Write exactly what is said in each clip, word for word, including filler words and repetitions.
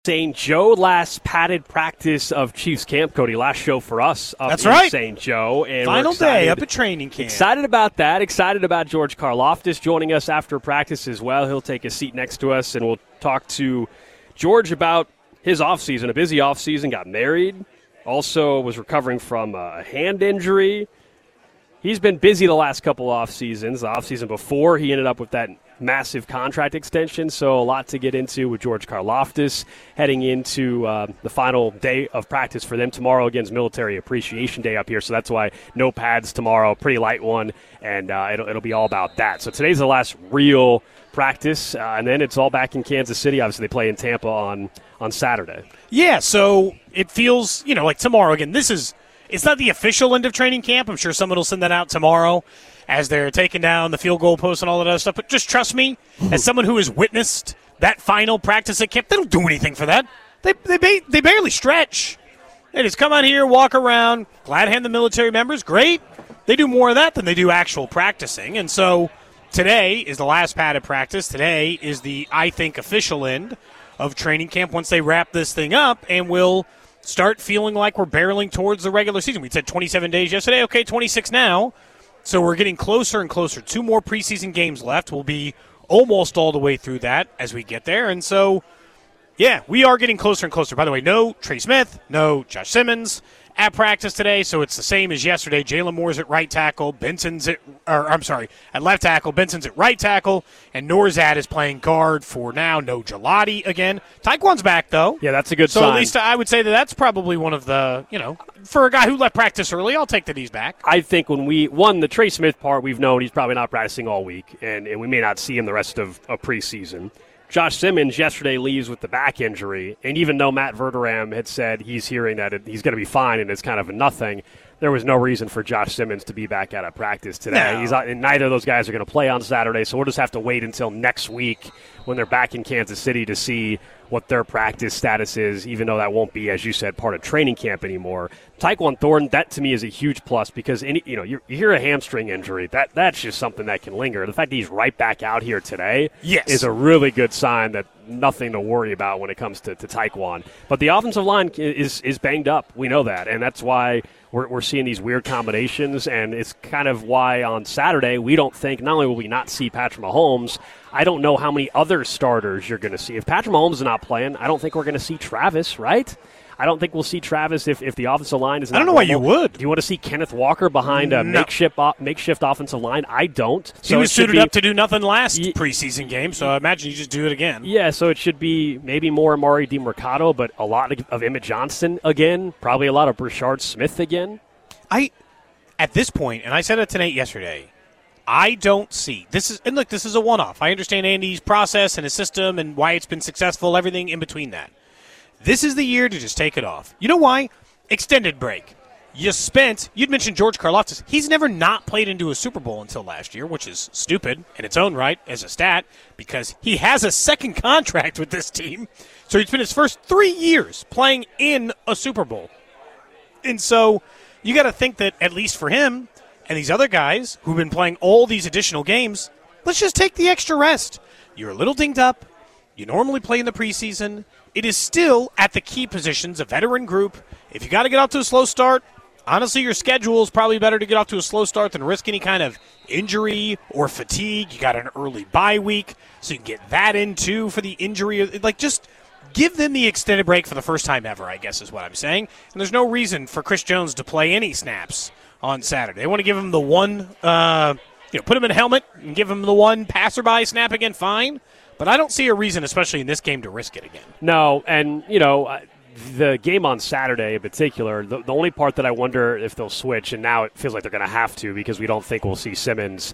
Saint Joe, last padded practice of Chiefs camp, Cody. Last show for us up That's in right. Saint Joe. And Final we're excited, day up at training camp. Excited about that. Excited about George Karlaftis joining us after practice as well. He'll take a seat next to us, and we'll talk to George about his offseason, a busy offseason, got married, also was recovering from a hand injury. He's been busy the last couple off seasons. The offseason before, he ended up with that massive contract extension, so a lot to get into with George Karlaftis heading into uh, the final day of practice for them tomorrow against Military Appreciation Day up here, so that's why no pads tomorrow, pretty light one, and uh, it'll, it'll be all about that. So today's the last real practice, uh, and then it's all back in Kansas City. Obviously, they play in Tampa on, on Saturday. Yeah, so it feels, you know, like tomorrow, again, this is, it's not the official end of training camp. I'm sure someone will send that out tomorrow as they're taking down the field goal post and all that other stuff. But just trust me, as someone who has witnessed that final practice at camp, they don't do anything for that. They they ba- they barely stretch. They just come out here, walk around, glad hand the military members. Great. They do more of that than they do actual practicing. And so today is the last padded practice. Today is the, I think, official end of training camp once they wrap this thing up, and we'll start feeling like we're barreling towards the regular season. We said twenty-seven days yesterday. Okay, twenty-six now. So we're getting closer and closer. Two more preseason games left. We'll be almost all the way through that as we get there. And so, yeah, we are getting closer and closer. By the way, no Trey Smith, no Josh Simmons at practice today, so it's the same as yesterday. Jalen Moore's at right tackle, Benson's at, or I'm sorry, at left tackle, Benson's at right tackle, and Norzad is playing guard for now. No Gelati again. Taekwon's back, though. Yeah, that's a good so sign. So at least I would say that that's probably one of the, you know, for a guy who left practice early, I'll take that he's back. I think when we, one, the Trey Smith part, we've known he's probably not practicing all week, and, and we may not see him the rest of, of preseason. Josh Simmons yesterday leaves with the back injury, and even though Matt Verderam had said he's hearing that it, he's going to be fine and it's kind of a nothing, there was no reason for Josh Simmons to be back out of practice today. No. He's not, and neither of those guys are going to play on Saturday, so we'll just have to wait until next week when they're back in Kansas City to see what their practice status is, even though that won't be, as you said, part of training camp anymore. Taekwon Thornton, that to me is a huge plus because any, you know you hear a hamstring injury, that that's just something that can linger. The fact that he's right back out here today yes. is a really good sign that nothing to worry about when it comes to, to Taekwon. But the offensive line is is banged up. We know that, and that's why we're, we're seeing these weird combinations, and it's kind of why on Saturday we don't think, not only will we not see Patrick Mahomes, I don't know how many other starters you're going to see. If Patrick Mahomes is not playing, I don't think we're going to see Travis, right? I don't think we'll see Travis if, if the offensive line is not I don't know normal. why you would. Do you want to see Kenneth Walker behind a no. makeshift makeshift offensive line? I don't. So he was suited be, up to do nothing last y- preseason game, so I imagine you just do it again. Yeah, so it should be maybe more Amari DiMercato, but a lot of, of Emmett Johnson again, probably a lot of Brashard Smith again. I, at this point, and I said it to Nate yesterday, I don't see this is and look, this is a one-off. I understand Andy's process and his system and why it's been successful, everything in between that. This is the year to just take it off. You know why? Extended break. You spent, you'd mentioned George Karlaftis. He's never not played into a Super Bowl until last year, which is stupid in its own right as a stat because he has a second contract with this team. So he spent his first three years playing in a Super Bowl. And so you got to think that at least for him and these other guys who've been playing all these additional games, let's just take the extra rest. You're a little dinged up. You normally play in the preseason. It is still, at the key positions, a veteran group. If you got to get off to a slow start, honestly, your schedule is probably better to get off to a slow start than risk any kind of injury or fatigue. You got an early bye week, so you can get that in, too, for the injury. Like, just give them the extended break for the first time ever, I guess is what I'm saying. And there's no reason for Chris Jones to play any snaps on Saturday. They want to give him the one, uh, you know, put him in a helmet and give him the one passerby snap again, fine. But I don't see a reason, especially in this game, to risk it again. No, and, you know, the game on Saturday in particular, the, the only part that I wonder if they'll switch, and now it feels like they're going to have to because we don't think we'll see Simmons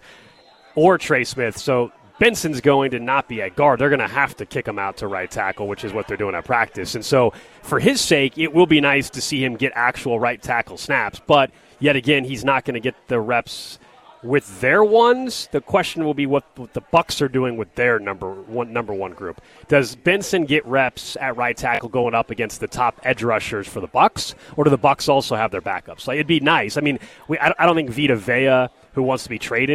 or Trey Smith. So Benson's going to not be at guard. They're going to have to kick him out to right tackle, which is what they're doing at practice. And so for his sake, it will be nice to see him get actual right tackle snaps. But yet again, he's not going to get the reps with their ones. The question will be what, what the Bucs are doing with their number one number one group. Does Benson get reps at right tackle going up against the top edge rushers for the Bucs, or do the Bucs also have their backups? Like, it'd be nice. I mean, we I, I don't think Vita Vea, who wants to be traded, is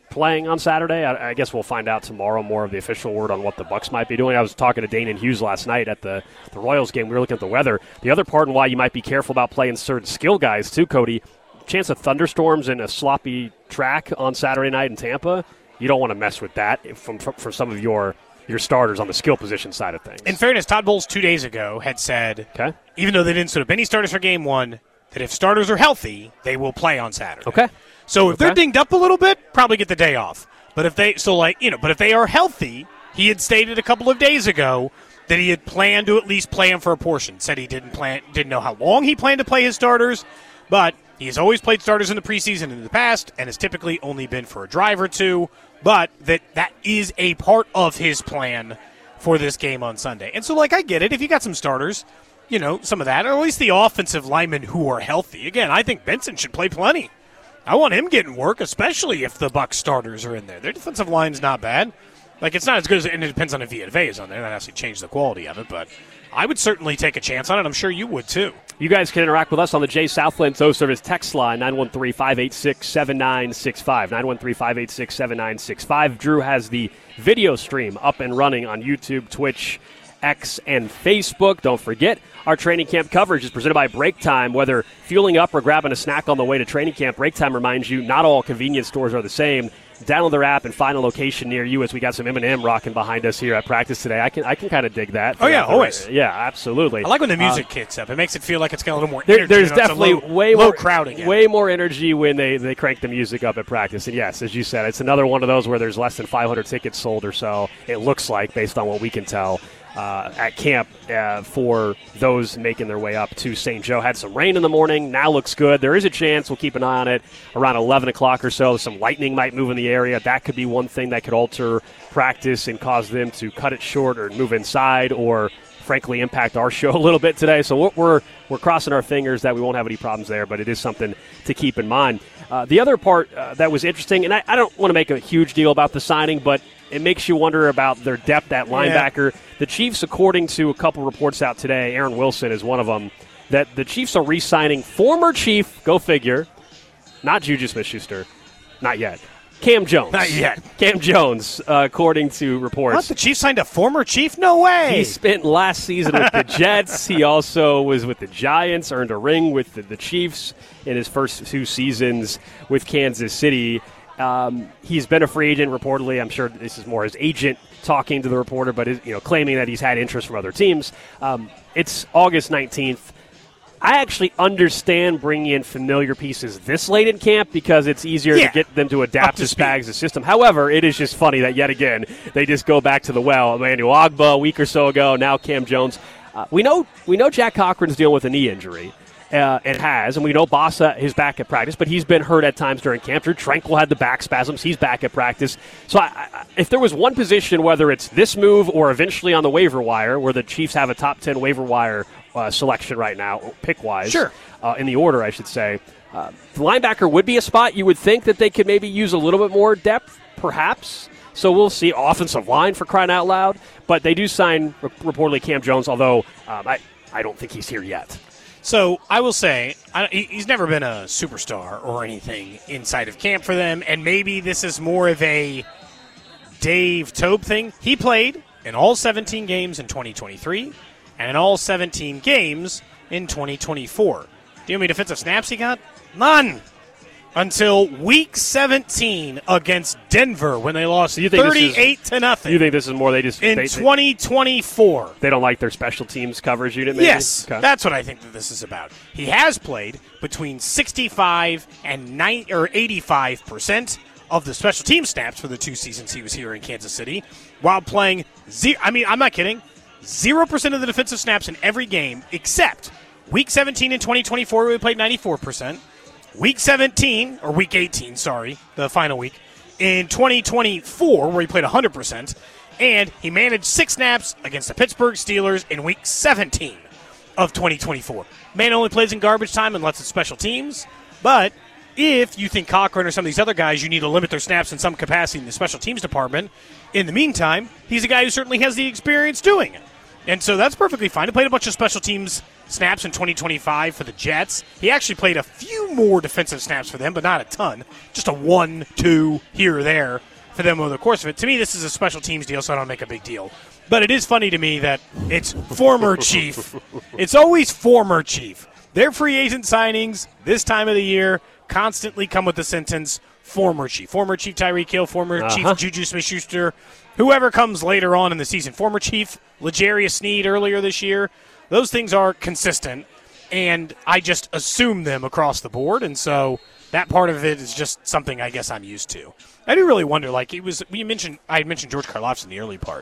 playing on Saturday. I, I guess we'll find out tomorrow more of the official word on what the Bucs might be doing. I was talking to Dane and Hughes last night at the, the Royals game. We were looking at the weather. The other part and why you might be careful about playing certain skill guys too, Cody, chance of thunderstorms and a sloppy track on Saturday night in Tampa, you don't want to mess with that from, from, for some of your your starters on the skill position side of things. In fairness, Todd Bowles two days ago had said, okay, even though they didn't sort of any starters for game one, that if starters are healthy, they will play on Saturday. Okay. So if okay. they're dinged up a little bit, probably get the day off. But if they so like you know, but if they are healthy, he had stated a couple of days ago that he had planned to at least play him for a portion. Said he didn't plan, didn't know how long he planned to play his starters, but he has always played starters in the preseason in the past, and has typically only been for a drive or two. But that that is a part of his plan for this game on Sunday. And so, like, I get it. If you got some starters, you know, some of that, or at least the offensive linemen who are healthy. Again, I think Benson should play plenty. I want him getting work, especially if the Bucs starters are in there. Their defensive line's not bad. Like, it's not as good as, and it depends on if Vita Vea is on there. That has to change the quality of it, but I would certainly take a chance on it. I'm sure you would, too. You guys can interact with us on the Jay Southland Tow Service text line, nine one three, five eight six, seven nine six five, nine one three, five eight six, seven nine six five. Drew has the video stream up and running on YouTube, Twitch, X, and Facebook. Don't forget, our training camp coverage is presented by Break Time. Whether fueling up or grabbing a snack on the way to training camp, Break Time reminds you not all convenience stores are the same. Download their app and find a location near you, as we got some M and M rocking behind us here at practice today. I can I can kind of dig that. Oh, yeah, always. Yeah, absolutely. I like when the music uh, kicks up. It makes it feel like it's got a little more there, energy. There's you know, definitely low, way low more crowd again. way more energy when they, they crank the music up at practice. And, yes, as you said, it's another one of those where there's less than five hundred tickets sold or so, it looks like, based on what we can tell. Uh, at camp uh, for those making their way up to Saint Joe. Had some rain in the morning. Now looks good. There is a chance. We'll keep an eye on it around eleven o'clock or so. Some lightning might move in the area. That could be one thing that could alter practice and cause them to cut it short or move inside, or frankly impact our show a little bit today. So we're we're crossing our fingers that we won't have any problems there, but it is something to keep in mind. Uh, the other part uh, that was interesting, and I, I don't want to make a huge deal about the signing, but it makes you wonder about their depth at linebacker. Yeah. The Chiefs, according to a couple reports out today, Aaron Wilson is one of them, that the Chiefs are re-signing former Chief, go figure, not Juju Smith-Schuster, not yet, Cam Jones. Not yet. Cam Jones, uh, according to reports. What, the Chiefs signed a former Chief? No way. He spent last season with the Jets. He also was with the Giants, earned a ring with the, the Chiefs in his first two seasons with Kansas City. Um, he's been a free agent, reportedly. I'm sure this is more his agent talking to the reporter, but you know, claiming that he's had interest from other teams. Um, it's August nineteenth. I actually understand bringing in familiar pieces this late in camp because it's easier yeah. to get them to adapt to, to Spags' system. However, it is just funny that, yet again, they just go back to the well. Emmanuel Ogbah a week or so ago, now Cam Jones. Uh, we know we know Jack Cochran's dealing with a knee injury. Uh, it has, and we know Bossa is back at practice, but he's been hurt at times during camp. Drew Tranquill had the back spasms. He's back at practice. So I, I, if there was one position, whether it's this move or eventually on the waiver wire, where the Chiefs have a top ten waiver wire uh, selection right now, pick-wise, sure. uh, in the order, I should say, uh, the linebacker would be a spot you would think that they could maybe use a little bit more depth, perhaps. So we'll see. Offensive line, for crying out loud. But they do sign, reportedly, Cam Jones, although um, I, I don't think he's here yet. So I will say, I, he's never been a superstar or anything inside of camp for them, and maybe this is more of a Dave Toub thing. He played in all seventeen games in twenty twenty-three and in all seventeen games in twenty twenty-four. Do you know how many defensive snaps he got? None. Until week seventeen against Denver when they lost you think thirty-eight is, to nothing. You think this is more they just in they, twenty twenty-four? They don't like their special teams coverage unit. Maybe? Yes, okay. That's what I think that this is about. He has played between sixty-five and nine or eighty-five percent of the special team snaps for the two seasons he was here in Kansas City, while playing zero. I mean, I'm not kidding. Zero percent of the defensive snaps in every game, except week seventeen in twenty twenty-four, where he played ninety-four percent. Week seventeen, or week eighteen, sorry, the final week, in twenty twenty-four, where he played one hundred percent, and he managed six snaps against the Pittsburgh Steelers in week seventeen of twenty twenty-four. Man only plays in garbage time and lets it special teams, but if you think Cochran or some of these other guys, you need to limit their snaps in some capacity in the special teams department, in the meantime, he's a guy who certainly has the experience doing it. And so that's perfectly fine. He played a bunch of special teams snaps in twenty twenty-five for the Jets. He actually played a few more defensive snaps for them, but not a ton. Just a one, two here or there for them over the course of it. To me, this is a special teams deal, so I don't make a big deal. But it is funny to me that it's former Chief. It's always former Chief. Their free agent signings this time of the year constantly come with the sentence, former Chief. Former Chief Tyreek Hill, former uh-huh. Chief Juju Smith-Schuster, whoever comes later on in the season. Former Chief L'Jarius Sneed earlier this year. Those things are consistent, and I just assume them across the board, and so that part of it is just something I guess I'm used to. I do really wonder, like, it was, we mentioned, I had mentioned George Karlaftis in the early part.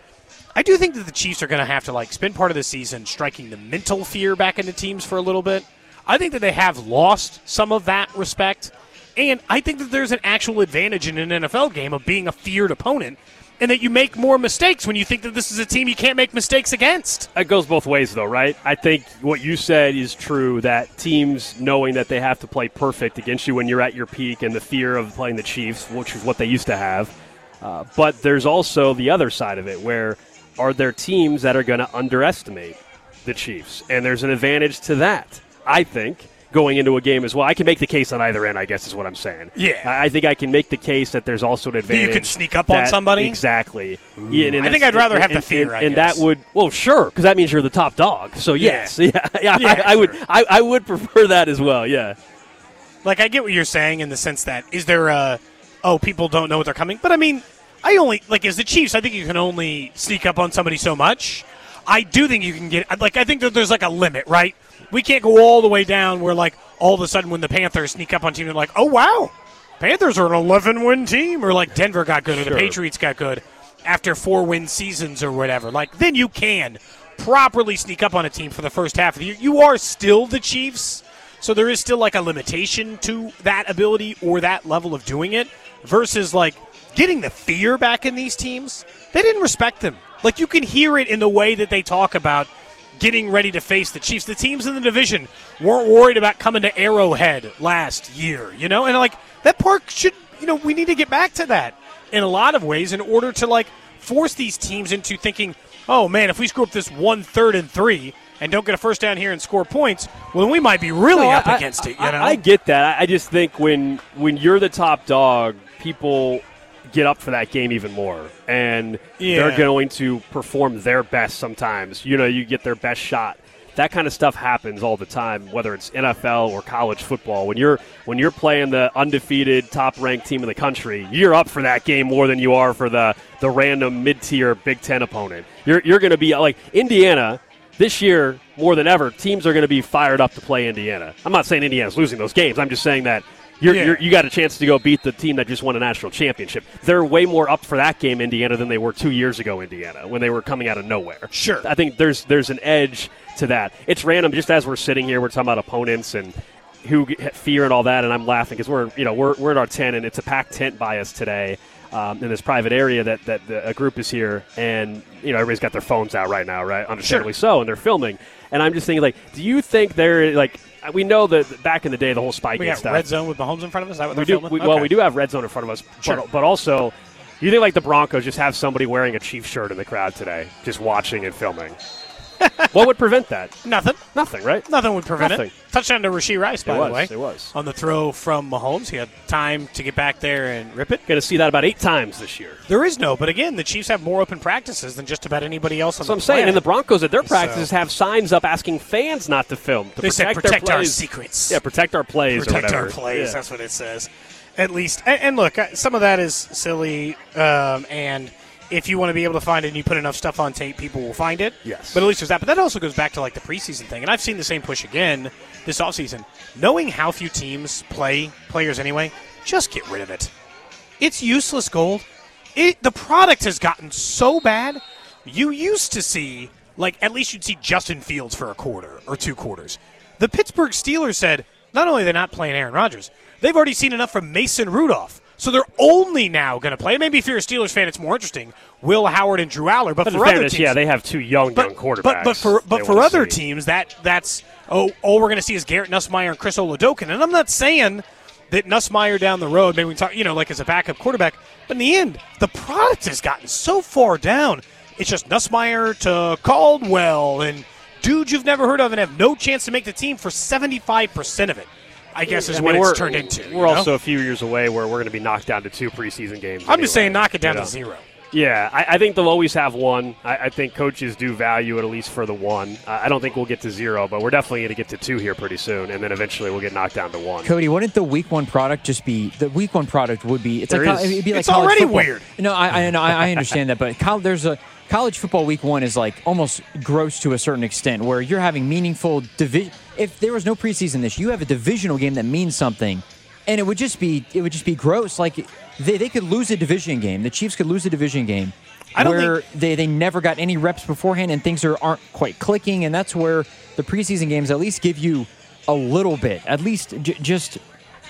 I do think that the Chiefs are going to have to, like, spend part of the season striking the mental fear back into teams for a little bit. I think that they have lost some of that respect, and I think that there's an actual advantage in an N F L game of being a feared opponent, and that you make more mistakes when you think that this is a team you can't make mistakes against. It goes both ways, though, right? I think what you said is true, that teams knowing that they have to play perfect against you when you're at your peak and the fear of playing the Chiefs, which is what they used to have. Uh, but there's also the other side of it, where are there teams that are going to underestimate the Chiefs? And there's an advantage to that, I think, going into a game as well. I can make the case on either end, I guess is what I'm saying. Yeah. I think I can make the case that there's also an advantage. You can sneak up on somebody? Exactly. Yeah, and I think I'd rather have the fear, and, I and guess. that would, well, sure, because that means you're the top dog. So, yes. Yeah, yeah, yeah, Yeah, I, I sure. would I, I would prefer that as well, yeah. Like, I get what you're saying in the sense that, is there a, oh, people don't know what they're coming? But, I mean, I only, like, as the Chiefs, I think you can only sneak up on somebody so much. I do think you can get, like, I think that there's, like, a limit, right? We can't go all the way down where, like, all of a sudden when the Panthers sneak up on teams, they're like, oh, wow, Panthers are an eleven-win team. Or, like, Denver got good or Sure. the Patriots got good after four-win seasons or whatever. Like, then you can properly sneak up on a team for the first half of the year. You are still the Chiefs, so there is still, like, a limitation to that ability or that level of doing it versus, like, getting the fear back in these teams. They didn't respect them. Like, you can hear it in the way that they talk about getting ready to face the Chiefs. The teams in the division weren't worried about coming to Arrowhead last year, you know? And, like, that part should, you know, we need to get back to that in a lot of ways in order to, like, force these teams into thinking, oh, man, if we screw up this one third and three and don't get a first down here and score points, well, then we might be really No, up I, against I, it, you know? I, I get that. I just think when when you're the top dog, people get up for that game even more, and Yeah. they're going to perform their best sometimes. You know, you get their best shot. That kind of stuff happens all the time, whether it's N F L or college football. When you're when you're playing the undefeated, top-ranked team in the country, you're up for that game more than you are for the, the random mid-tier Big Ten opponent. You're you're going to be like Indiana this year more than ever. Teams are going to be fired up to play Indiana. I'm not saying Indiana's losing those games. I'm just saying that You're, Yeah. you're, you got a chance to go beat the team that just won a national championship. They're way more up for that game, Indiana, than they were two years ago, Indiana, when they were coming out of nowhere. Sure. I think there's there's an edge to that. It's random. Just as we're sitting here, we're talking about opponents and who get fear and all that, and I'm laughing because we're you know we're we're in our tent, and it's a packed tent by us today. Um, in this private area that, that the, a group is here, and you know everybody's got their phones out right now, right? Understandably Sure. so, and they're filming. And I'm just thinking, like, do you think they're like? We know that back in the day, the whole Spygate We got stuff. red zone with Mahomes in front of us. Is that what We they're do. filming? We, Well, Okay. we do have red zone in front of us, Sure. but, but also, you think like the Broncos just have somebody wearing a Chiefs shirt in the crowd today, just watching and filming? What would prevent that? Nothing. Nothing, right? Nothing would prevent Nothing. it. Touchdown to Rashee Rice, by It was, the way. it was. On the throw from Mahomes. He had time to get back there and rip it. Going to see that about eight times this year. There is no, but again, the Chiefs have more open practices than just about anybody else on So the I'm saying, planet. and the Broncos at their practices So- have signs up asking fans not to film to They protect, said their protect our plays. secrets. Yeah, protect our plays. Protect or whatever. our plays. Yeah. That's what it says. At least. And, and look, uh, some of that is silly, um, and if you want to be able to find it and you put enough stuff on tape, people will find it. Yes. But at least there's that. But that also goes back to like the preseason thing. And I've seen the same push again this offseason. Knowing how few teams play players anyway, just get rid of it. It's useless gold. It, the product has gotten so bad. You used to see, like, at least you'd see Justin Fields for a quarter or two quarters. The Pittsburgh Steelers said, not only are they not playing Aaron Rodgers, they've already seen enough from Mason Rudolph. So they're only now going to play. Maybe if you're a Steelers fan, it's more interesting. Will Howard and Drew Aller, but, But for in other fairness, teams, yeah, they have two young, but, young quarterbacks. But, but for they but for wanna other see. teams, that that's oh all we're going to see is Garrett Nussmeier and Chris Oladokun. And I'm not saying that Nussmeier down the road, maybe we talk, you know, like as a backup quarterback. But in the end, the product has gotten so far down. it's just Nussmeier to Caldwell and dudes you've never heard of and have no chance to make the team for seventy-five percent of it, I guess is I what mean, it's turned into. We're you know? also a few years away where we're going to be knocked down to two preseason games. I'm anyway, just saying knock it down you know? to zero. Yeah, I, I think they'll always have one. I, I think coaches do value it at least for the one. I, I don't think we'll get to zero, but we're definitely going to get to two here pretty soon, and then eventually we'll get knocked down to one. Cody, wouldn't the week one product just be the week one product would be? It's There like is. it'd be like It's college already football. weird. No, I I, know, I I understand that, but col- there's a college football week one is like almost gross to a certain extent, where you're having meaningful division. If there was no preseason this, you have a divisional game that means something. And it would just be it would just be gross. Like they, they could lose a division game. The Chiefs could lose a division game I don't where think- they, they never got any reps beforehand and things are, aren't quite clicking. And that's where the preseason games at least give you a little bit, at least j- just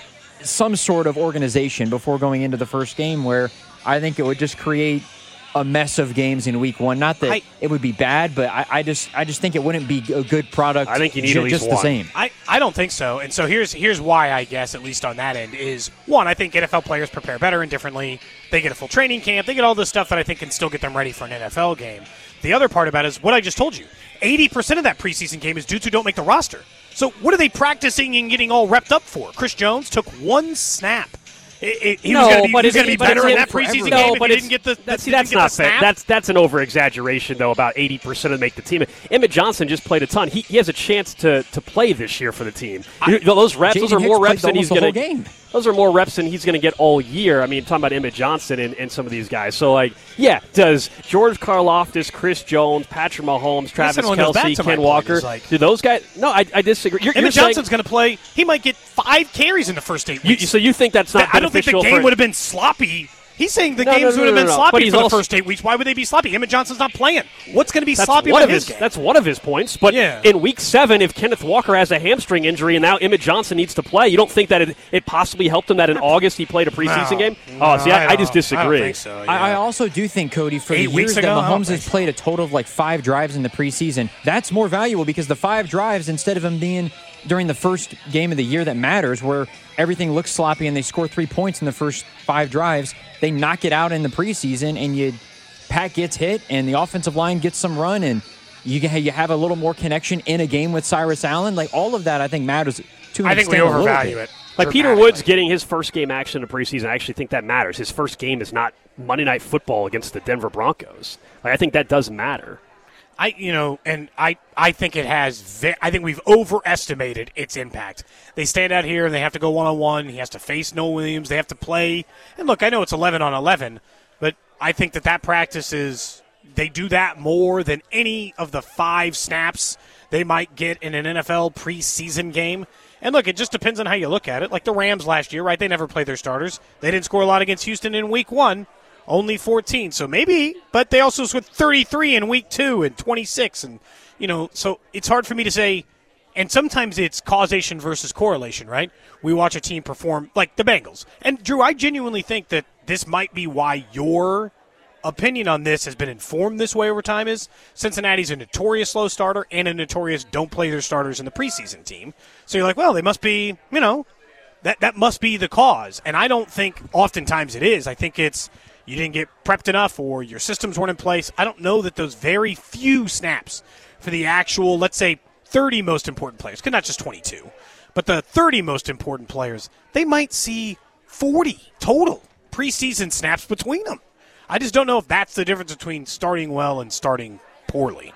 some sort of organization before going into the first game, where I think it would just create a mess of games in week one. Not that I- it would be bad, but I, I just I just think it wouldn't be a good product. I think you need ju- at least just one. the same. I, I don't think so. And so here's here's why, I guess, at least on that end, is one, I think N F L players prepare better and differently. They get a full training camp. They get all this stuff that I think can still get them ready for an N F L game. The other part about it is what I just told you. eighty percent of that preseason game is dudes who don't make the roster. So what are they practicing and getting all repped up for? Chris Jones took one snap. It, it, he No, was going to be, but he was it- gonna be but better it's in him that forever. preseason No, game if but he it's- didn't get the, That's, the, see, that's didn't get not the fair. snap. That's that's an over exaggeration though. About eighty percent of make the team. Emmett Johnson just played a ton. He, he has a chance to, to play this year for the team. You know, those reps, J D those are Hicks more played reps than he's almost the going whole to. game. Those are more reps than he's going to get all year. I mean, talking about Emmett Johnson and, and some of these guys. So, like, yeah, does George Karlaftis, Chris Jones, Patrick Mahomes, Travis everyone goes back Kelce, to my Ken point, Walker, is like- do those guys? No, I, I disagree. You're, you're Emmett saying, Johnson's going to play. He might get five carries in the first eight you, weeks. so you think that's not I don't think the beneficial game for- would have been sloppy. He's saying the No, no, games no, would have no, been no, no. But sloppy he's for the also- first eight weeks. Why would they be sloppy? Emmett Johnson's not playing. What's going to be That's sloppy one about of his his. game? That's one of his points. But Yeah. in week seven, if Kenneth Walker has a hamstring injury and now Emmett Johnson needs to play, you don't think that it, it possibly helped him that in August he played a preseason No. game? No, Oh, see, I, I don't- just disagree. I don't think so. Yeah. I, I also do think, Cody, for Eight the weeks years ago, that I don't Mahomes think has so. played a total of like five drives in the preseason, that's more valuable because the five drives, instead of them being during the first game of the year that matters, where everything looks sloppy and they score three points in the first five drives, they knock it out in the preseason and you Pat gets hit and the offensive line gets some run and you you have a little more connection in a game with Cyrus Allen. Like all of that, I think matters to an I think we extent a little overvalue bit. it. Like Peter dramatically. Woods getting his first game action in the preseason, I actually think that matters. His first game is not Monday Night Football against the Denver Broncos. Like, I think that does matter. I, you know, and I, I think it has. Ve- I think we've overestimated its impact. They stand out here and they have to go one on one. He has to face Noah Williams. They have to play. And look, I know it's eleven on eleven, but I think that that practice is. They do that more than any of the five snaps they might get in an N F L preseason game. And look, it just depends on how you look at it. Like the Rams last year, right? They never played their starters. They didn't score a lot against Houston in week one, only fourteen. So maybe, but they also scored thirty-three in week two and twenty-six. And, you know, so it's hard for me to say. And sometimes it's causation versus correlation, right? We watch a team perform like the Bengals. And, Drew, I genuinely think that this might be why your opinion on this has been informed this way over time is Cincinnati's a notorious slow starter and a notorious don't play their starters in the preseason team. So you're like, well, they must be, you know, that that must be the cause. And I don't think oftentimes it is. I think it's you didn't get prepped enough or your systems weren't in place. I don't know that those very few snaps for the actual, let's say, thirty most important players, because not just twenty-two, but the thirty most important players, they might see forty total preseason snaps between them. I just don't know if that's the difference between starting well and starting poorly.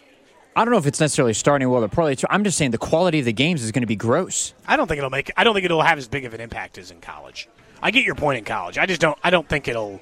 I don't know if it's necessarily starting well or poorly. I'm just saying the quality of the games is going to be gross. I don't think it'll make. I don't think it'll have as big of an impact as in college. I get your point in college. I just don't. I don't think it'll.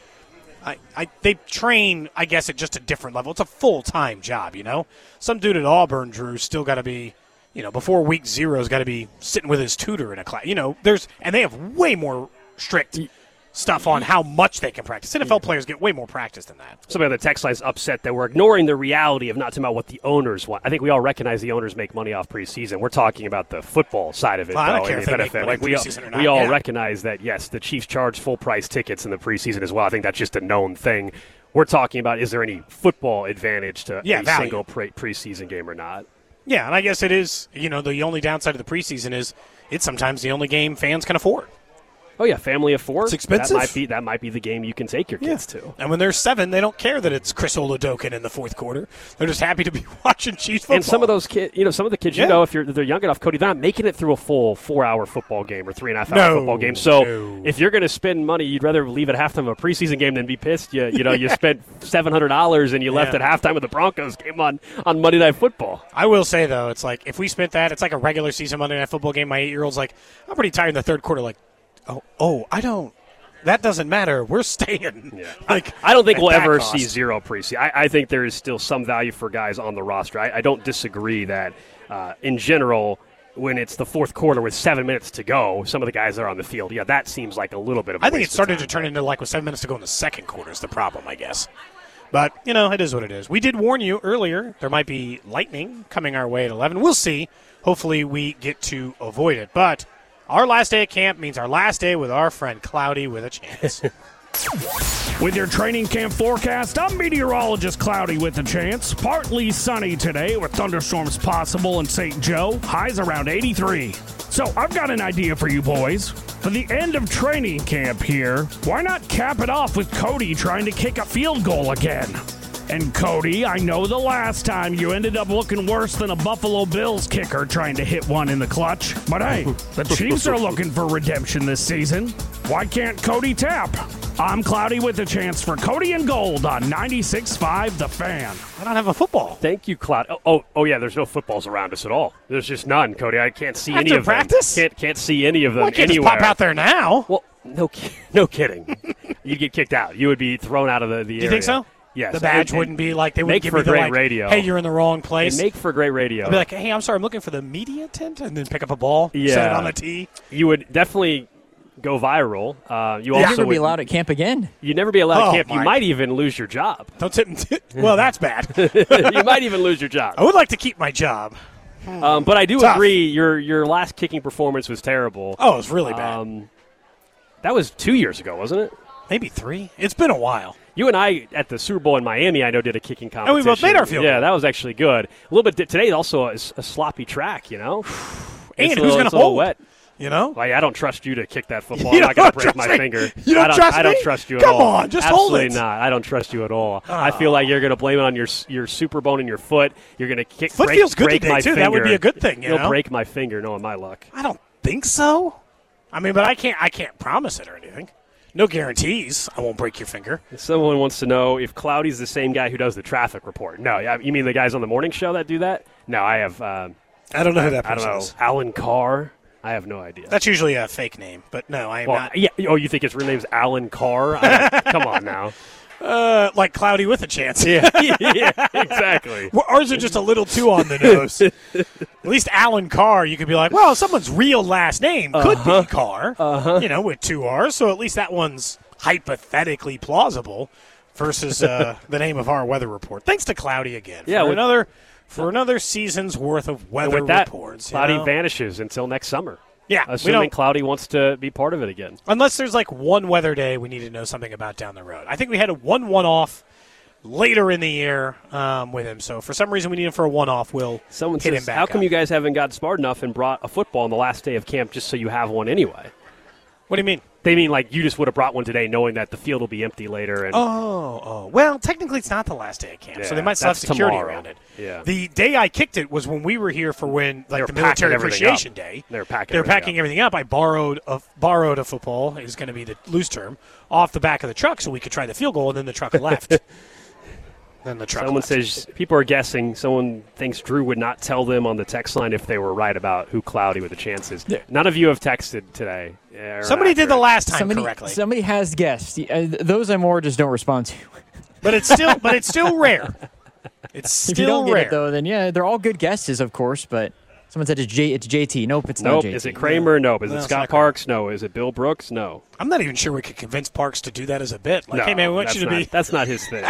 I, I they train. I guess at just a different level. It's a full time job. You know, some dude at Auburn, Drew, still got to be. You know, before week zero's got to be sitting with his tutor in a class. You know, there's and they have way more strict stuff on how much they can practice. N F L players get way more practice than that. Somebody on the text line is upset that we're ignoring the reality of not talking about what the owners want. I think we all recognize the owners make money off preseason. We're talking about the football side of it, Well, I don't though, care in if the they make benefit. money Like we all, preseason or not, we all yeah. recognize that, yes, the Chiefs charge full price tickets in the preseason as well. I think that's just a known thing. We're talking about is there any football advantage to Yeah, a value. single pre- preseason game or not? Yeah, and I guess it is. You know, the only downside of the preseason is it's sometimes the only game fans can afford. Oh yeah, family of four. It's expensive. That might be that might be the game you can take your kids Yeah. to. And when they're seven, they don't care that it's Chris Oladokun in the fourth quarter. They're just happy to be watching Chiefs football. And some of those kids, you know, some of the kids, Yeah. you know, if you're they're young enough, Cody, they're not making it through a full four-hour football game or three and a half hour No, football game. So no. if you're going to spend money, you'd rather leave at halftime of a preseason game than be pissed. You you know, you spent seven hundred dollars and you left Yeah. at halftime of the Broncos game on on Monday Night Football. I will say, though, it's like if we spent that, it's like a regular season Monday Night Football game. My eight-year-old's like, I'm pretty tired in the third quarter. Like, oh, oh, I don't. That doesn't matter. We're staying. Yeah. Like, I don't think at we'll that ever cost. see zero preseason. I, I think there is still some value for guys on the roster. I, I don't disagree that, uh, in general, when it's the fourth quarter with seven minutes to go, some of the guys that are on the field, yeah, that seems like a little bit of a I think it waste of started time. to turn into like with seven minutes to go in the second quarter is the problem, I guess. But, you know, it is what it is. We did warn you earlier there might be lightning coming our way at eleven. We'll see. Hopefully we get to avoid it. But our last day at camp means our last day with our friend Cloudy with a chance. With your training camp forecast, I'm meteorologist Cloudy with a chance. Partly sunny today with thunderstorms possible in Saint Joe. Highs around eighty-three. So I've got an idea for you boys. For the end of training camp here, why not cap it off with Cody trying to kick a field goal again? And Cody, I know the last time you ended up looking worse than a Buffalo Bills kicker trying to hit one in the clutch. But hey, the Chiefs are looking for redemption this season. Why can't Cody tap? I'm Cloudy with a chance for Cody and Gold on ninety-six point five The Fan. I don't have a football. Thank you, Cloud. Oh, oh, oh, yeah. There's no footballs around us at all. There's just none, Cody. I can't see any After of practice? them. Can't can't see any of them Well, I can't anywhere. just pop out there now. Well, no, ki- no kidding. You'd get kicked out. You would be thrown out of the, the area. Do you think so? Yes. The badge And- wouldn't be like, they make wouldn't give for me the great like, radio. hey, you're in the wrong place. and make for great radio. I'd be like, hey, I'm sorry, I'm looking for the media tent, and then pick up a ball, set it Yeah. on a tee. You would definitly go viral. Uh, you You'll also never be would- allowed at camp again. You'd never be allowed Oh, to camp. You my- might even lose your job. Don't tip. tip. Well, that's bad. You might even lose your job. I would like to keep my job. Um, but I do Tough. agree. Your your last kicking performance was terrible. Oh, it's really bad. Um, that was two years ago, wasn't it? Maybe three. It's been a while. You and I at the Super Bowl in Miami, I know, did a kicking we competition. both made our field Yeah, goal. that was actually good. A little bit di- today. Also, a, s- a sloppy track. You know, And It's a who's little- going it's to a little hold? wet. You know? Like, I don't trust you to kick that football. You I'm not going to don't break trust my me? finger. You don't I don't, trust I don't me? trust you at Come all. on, just hold Absolutely it. not. I don't trust you at all. I feel like you're going to blame it on your s- your super bone in your foot. You're going to kick. Foot break, feels good break today, my too. Finger. That would be a good thing, you You'll know? break my finger, knowing my luck. I don't think so. I mean, but I can't. I can't promise it or anything. No guarantees. I won't break your finger. Someone wants to know if Cloudy's the same guy who does the traffic report. No, yeah, you mean the guys on the morning show that do that? No, I have. Uh, I don't know who that I don't person know. is. Alan Carr. I have no idea. That's usually a fake name, but no, I am well, not. yeah. Oh, you think his real name's Alan Carr? I don't- come on now. Uh, like Cloudy with a chance. Yeah, yeah, exactly. Well, ours are just a little too on the nose. At least Alan Carr, you could be like, well, someone's real last name could Uh-huh. be Carr, uh-huh. you know, with two R's. So at least that one's hypothetically plausible versus uh, the name of our weather report. Thanks to Cloudy again. Yeah, for with- another for another season's worth of And weather with that, reports. you Cloudy know? vanishes until next summer. Yeah, we Assuming don't, Cloudy wants to be part of it again. unless there's like one weather day we need to know something about down the road. I think we had a one one-off later in the year um, with him. So for some reason we need him for a one-off. We'll Someone hit says, him back how come up. you guys haven't got smart enough and brought a football on the last day of camp just so you have one anyway? What do you mean? They mean like you just would have brought one today knowing that the field will be empty later. And Oh, oh. Well, technically it's not the last day of camp, so Yeah, they might still have that's security tomorrow. around it. Yeah. The day I kicked it was when we were here for when, They like, were the packing Military everything Appreciation up. Day. They were packing They were everything packing up. everything up. I borrowed a, borrowed a football, is going to be the loose term, off the back of the truck so we could try the field goal, and then the truck left. Then the truck Someone left. says people are guessing. Someone thinks Drew would not tell them on the text line if they were right about who Cloudy with the chances. None of you have texted today. or Somebody did the accurate. last time Somebody, correctly. somebody has guessed. Uh, those I more just don't respond to. But it's still but it's still rare. It's If you still don't get rare. it, though, then yeah, they're all good guesses, of course. But someone said it's J. It's J T. Nope, it's not Nope. J T. Is it Kramer? Nope. Is No, it it's Scott not Kramer. Parks? No. Is it Bill Brooks? No. I'm not even sure we could convince Parks to do that as a bit. Like, no, hey, man, we want that's you to not, be. That's not his thing.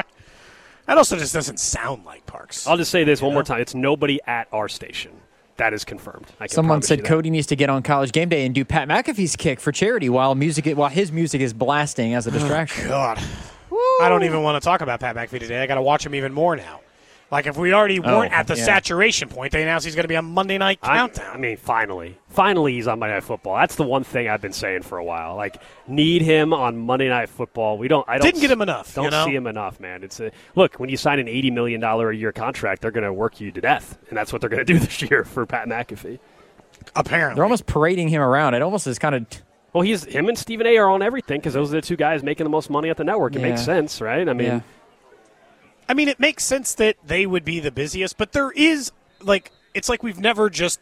That also just doesn't sound like Parks. I'll just say this one know? more time. It's nobody at our station. That is confirmed. I can Someone promise said you that. Cody needs to get on College Game Day and do Pat McAfee's kick for charity while music while his music is blasting as a distraction. God. I don't even want to talk about Pat McAfee today. I got to watch him even more now. Like, if we already weren't Oh, at the yeah. saturation point, they announced he's going to be on Monday Night I, Countdown. I mean, finally. Finally, he's on Monday Night Football. That's the one thing I've been saying for a while. Like, need him on Monday Night Football. We don't. I don't Didn't get him enough. Don't you know? see him enough, man. It's a look. When you sign an eighty million dollars a year contract, they're going to work you to death, and that's what they're going to do this year for Pat McAfee. Apparently. They're almost parading him around. It almost is kind of. Well, he's him and Stephen A. are on everything because those are the two guys making the most money at the network. It Yeah. makes sense, right? I mean. Yeah. I mean, it makes sense that they would be the busiest, but there is, like, it's like we've never just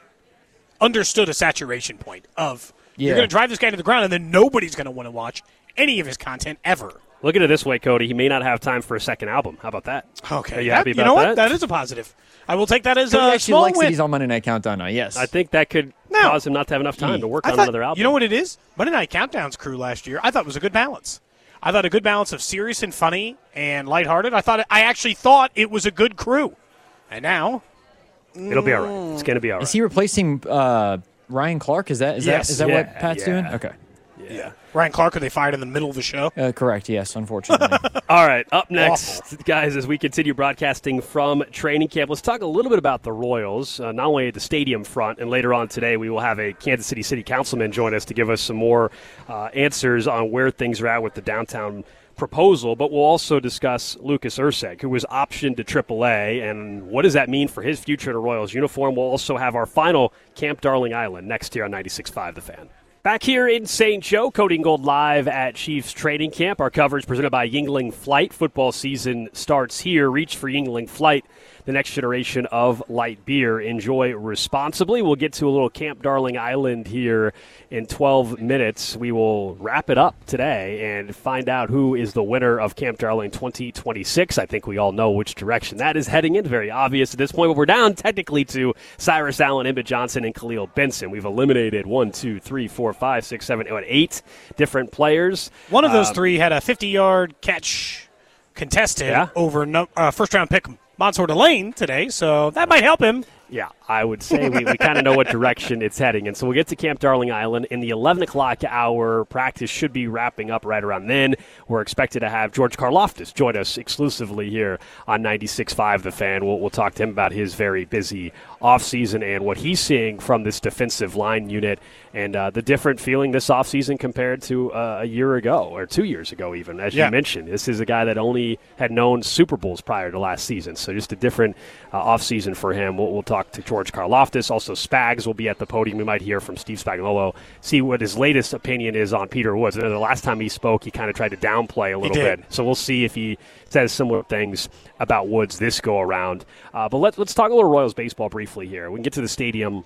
understood a saturation point of Yeah. you're going to drive this guy to the ground and then nobody's going to want to watch any of his content ever. Look at it this way, Cody. He may not have time for a second album. How about that? Okay. Are you That- happy you about know that? what? That is a positive. I will take that as Cody a actually small likes win. that he's on Monday Night Countdown now. Yes. I think that could No. cause him not to have enough time to work I on thought, another album. You know what it is? Monday Night Countdown's crew last year, I thought it was a good balance. I thought a good balance of serious and funny and lighthearted. I thought I actually thought it was a good crew. And now, It'll be all right. It's going to be all right. Is he replacing uh, Ryan Clark? Is that is Yes. that is that Yeah, what Pat's yeah. doing? Okay. yeah. Ryan Clark, who they fired in the middle of the show. Uh, correct. Yes. Unfortunately. All right, up next, guys, as we continue broadcasting from training camp, let's talk a little bit about the Royals, uh, not only at the stadium front, and later on today we will have a Kansas City City Councilman join us to give us some more uh, answers on where things are at with the downtown proposal, but we'll also discuss Lucas Erceg, who was optioned to triple A, and what does that mean for his future in a Royals uniform. We'll also have our final Camp Darling Island next year on ninety-six point five The Fan. Back here in Saint Joe, Cody and Gold live at Chiefs Training Camp. Our coverage presented by Yingling Flight. Football season starts here. Reach for Yingling Flight, the next generation of light beer. Enjoy responsibly. We'll get to a little Camp Darling Island here in twelve minutes. We will wrap it up today and find out who is the winner of Camp Darling twenty twenty-six. I think we all know which direction that is heading in. Very obvious at this point, but we're down technically to Cyrus Allen, Emmett Johnson, and Khalil Benson. We've eliminated one, two, three, four, five, six, seven, eight different players. One of those Um, three had a fifty-yard catch contested Yeah. over no, uh, first-round pick Mansour Delane today, so that might help him. Yeah, I would say we, we kind of know what direction it's heading. And so we'll get to Camp Darling Island in the eleven o'clock hour. Practice should be wrapping up right around then. We're expected to have George Karlaftis join us exclusively here on ninety-six point five The Fan. We'll, we'll talk to him about his very busy offseason and what he's seeing from this defensive line unit and uh, the different feeling this offseason compared to uh, a year ago or two years ago even, as Yeah. you mentioned. This is a guy that only had known Super Bowls prior to last season, so just a different uh, offseason for him. We'll, we'll talk to George Karlaftis. Also, Spags will be at the podium. We might hear from Steve Spagnuolo, see what his latest opinion is on Peter Woods. The last time he spoke, he kind of tried to downplay a little did. bit. So we'll see if he says similar things about Woods this go-around. Uh, but let's, let's talk a little Royals baseball briefly here. We can get to the stadium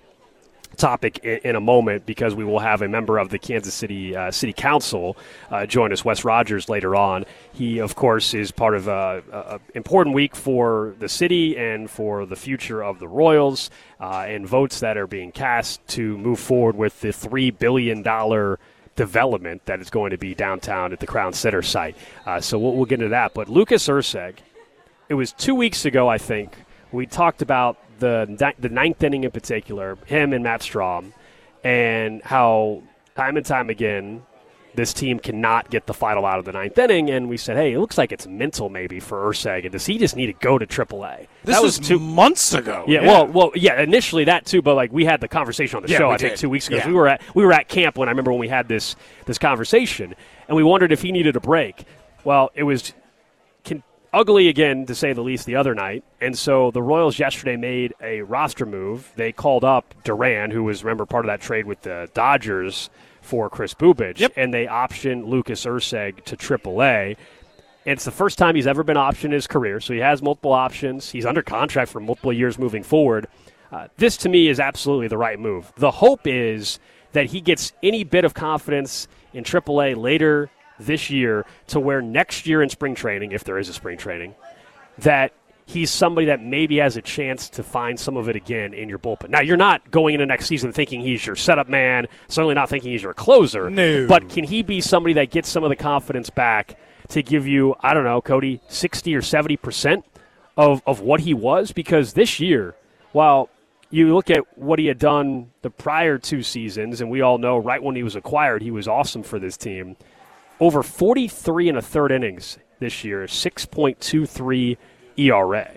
topic in, in a moment because we will have a member of the Kansas City uh, City Council uh, join us, Wes Rogers, later on. He, of course, is part of an important week for the city and for the future of the Royals uh, and votes that are being cast to move forward with the three billion dollars development that is going to be downtown at the Crown Center site. Uh, so we'll, we'll get into that. But Lucas Erceg, it was two weeks ago, I think, we talked about the the ninth inning in particular, him and Matt Strahm, and how time and time again this team cannot get the final out of the ninth inning. And we said, hey, it looks like it's mental maybe for Erceg. And does he just need to go to triple A? This that was, two months ago. Yeah, well, well, yeah. Initially that too, but like we had the conversation on the Yeah, show. we I think did. two weeks ago. Yeah. We were at we were at camp when I remember when we had this this conversation, and we wondered if he needed a break. Well, it was con- ugly again to say the least the other night, and so the Royals yesterday made a roster move. They called up Duran, who was remember part of that trade with the Dodgers for Chris Bubich, Yep. and they optioned Lucas Erceg to triple A. It's the first time he's ever been optioned in his career, so he has multiple options. He's under contract for multiple years moving forward. Uh, this, to me, is absolutely the right move. The hope is that he gets any bit of confidence in triple A later this year to where next year in spring training, if there is a spring training, that he's somebody that maybe has a chance to find some of it again in your bullpen. Now, you're not going into next season thinking he's your setup man, certainly not thinking he's your closer. No. But can he be somebody that gets some of the confidence back to give you, I don't know, Cody, sixty or seventy percent of, of what he was? Because this year, while you look at what he had done the prior two seasons, and we all know right when he was acquired, he was awesome for this team. Over forty-three and a third innings this year, six point two three E R A.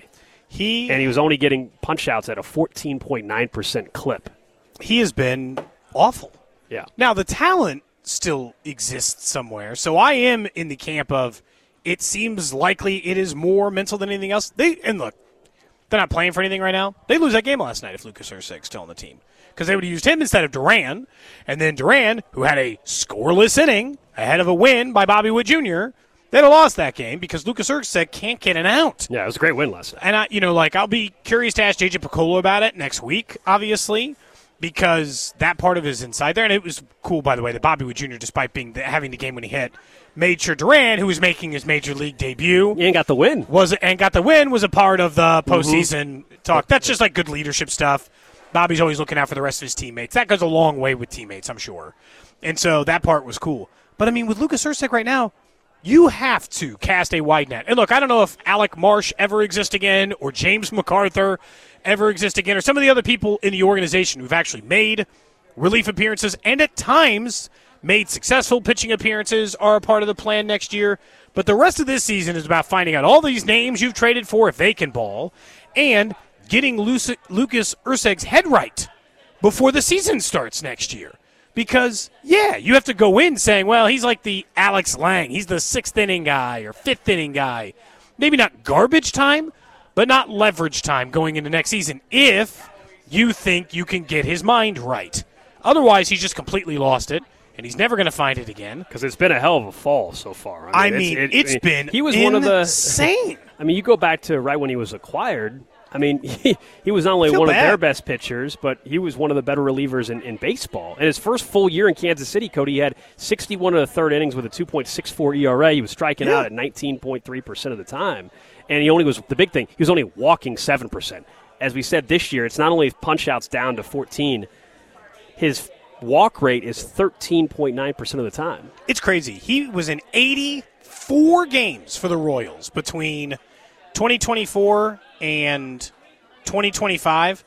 He and he was only getting punch-outs at a fourteen point nine percent clip. He has been awful. Yeah. Now, the talent still exists somewhere, so I am in the camp of it seems likely it is more mental than anything else. They And look, they're not playing for anything right now. They lose that game last night if Lucas Erceg's still on the team because they would have used him instead of Duran, and then Duran, who had a scoreless inning ahead of a win by Bobby Witt Junior, they'd have lost that game because Lucas Erceg can't get an out. Yeah, it was a great win last night. And, I, you know, like, I'll be curious to ask J J Piccolo about it next week, obviously, because that part of it is inside there. And it was cool, by the way, that Bobby Witt Junior, despite being the, having the game when he hit, made sure Duran, who was making his major league debut, And got the win. was and got the win, was a part of the postseason mm-hmm. talk. That's just like good leadership stuff. Bobby's always looking out for the rest of his teammates. That goes a long way with teammates, I'm sure. And so that part was cool. But, I mean, with Lucas Erceg right now, you have to cast a wide net. And, look, I don't know if Alec Marsh ever exists again or James MacArthur ever exists again or some of the other people in the organization who've actually made relief appearances and at times made successful pitching appearances are a part of the plan next year. But the rest of this season is about finding out all these names you've traded for if they can ball and getting Lucas Erceg's head right before the season starts next year. Because, yeah, you have to go in saying, well, he's like the Alex Lang. He's the sixth inning guy or fifth inning guy. Maybe not garbage time, but not leverage time going into next season if you think you can get his mind right. Otherwise, he's just completely lost it, and he's never going to find it again. Because it's been a hell of a fall so far. I mean, I mean it's, it's it, been he was insane. One of the, I mean, you go back to right when he was acquired. I mean, he, he was not only one bad. of their best pitchers, but he was one of the better relievers in, in baseball. In his first full year in Kansas City, Cody, he had sixty-one of the third innings with a two point six four E R A. He was striking yeah. out at nineteen point three percent of the time. And he only was, the big thing, he was only walking seven percent. As we said this year, it's not only punch-outs down to fourteen, his walk rate is thirteen point nine percent of the time. It's crazy. He was in eighty-four games for the Royals between twenty twenty-four and twenty twenty-five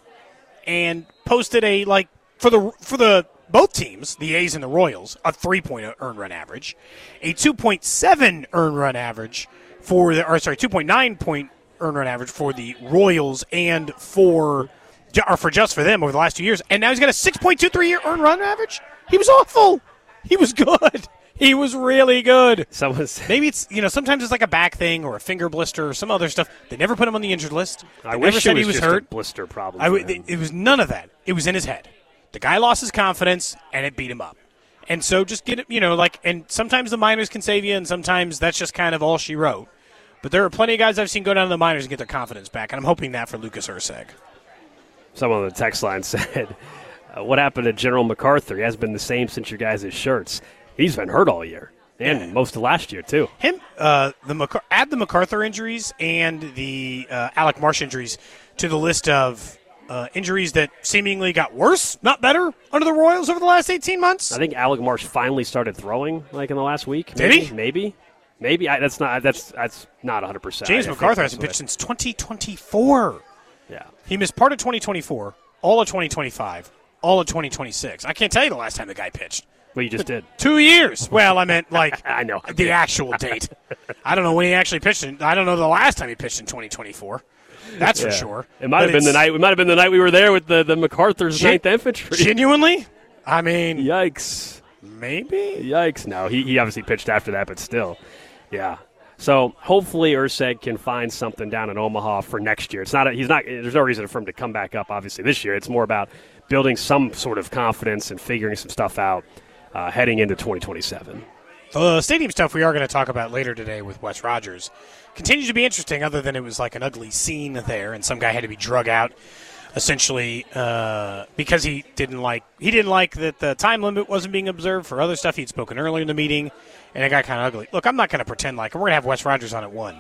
and posted a, like, for the for the both teams, the A's and the Royals, a three point earned run average, a two point seven earned run average for the, or sorry, two point nine point earned run average for the Royals and for, or for just for them over the last two years. And now he's got a six point two three year earned run average. He was awful. He was good. He was really good. Someone's Maybe it's, you know, sometimes it's like a back thing or a finger blister or some other stuff. They never put him on the injured list. They I never wish said it was, he was just hurt. a blister problem. I for w- him. it was none of that. It was in his head. The guy lost his confidence, and it beat him up. And so just get it, you know, like, and sometimes the minors can save you, and sometimes that's just kind of all she wrote. But there are plenty of guys I've seen go down to the minors and get their confidence back, and I'm hoping that for Lucas Erceg. Someone on the text line said, uh, what happened to General MacArthur? He hasn't been the same since your guys' shirts. He's been hurt all year. And Yeah. most of last year, too. Him, uh, the Mac- add the MacArthur injuries and the uh, Alec Marsh injuries to the list of uh, injuries that seemingly got worse, not better, under the Royals over the last eighteen months. I think Alec Marsh finally started throwing, like, in the last week. Did maybe, he? Maybe. Maybe. I, that's not That's that's not one hundred percent. James I, I MacArthur think hasn't that's pitched since twenty twenty-four. Yeah. He missed part of twenty twenty-four, all of twenty twenty-five, all of twenty twenty-six. I can't tell you the last time the guy pitched. Well, you just did. Two years. Well, I meant, like, I know. the actual date. I don't know when he actually pitched. In, I don't know the last time he pitched in twenty twenty-four. That's Yeah. for sure. It might But have been the it's night. It might have been the night we were there with the, the MacArthur's Gen- ninth Infantry. Genuinely? I mean, Yikes. maybe? Yikes. No, he, he obviously pitched after that, but still. Yeah. So hopefully Erceg can find something down in Omaha for next year. It's not. A, he's not. There's no reason for him to come back up, obviously, this year. It's more about building some sort of confidence and figuring some stuff out uh, heading into twenty twenty-seven. The stadium stuff we are going to talk about later today with Wes Rogers continues to be interesting, other than it was like an ugly scene there, and some guy had to be drug out, essentially, uh, because he didn't like he didn't like that the time limit wasn't being observed for other stuff he'd spoken earlier in the meeting, and it got kind of ugly. Look, I'm not going to pretend like, and we're going to have Wes Rogers on at one.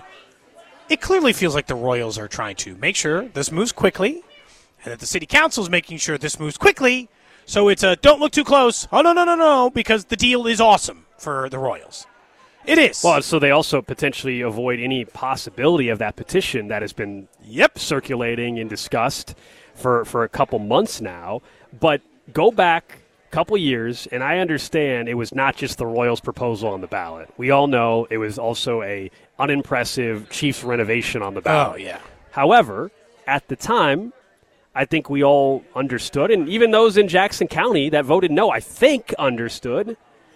It clearly feels like the Royals are trying to make sure this moves quickly, and that the city council is making sure this moves quickly. So it's a don't look too close. Oh, no, no, no, no, because the deal is awesome for the Royals. It is. Well, so they also potentially avoid any possibility of that petition that has been yep. circulating and discussed for, for a couple months now. But go back a couple years, and I understand it was not just the Royals' proposal on the ballot. We all know it was also a unimpressive Chiefs renovation on the ballot. Oh, yeah. However, at the time, I think we all understood, and even those in Jackson County that voted no, I think understood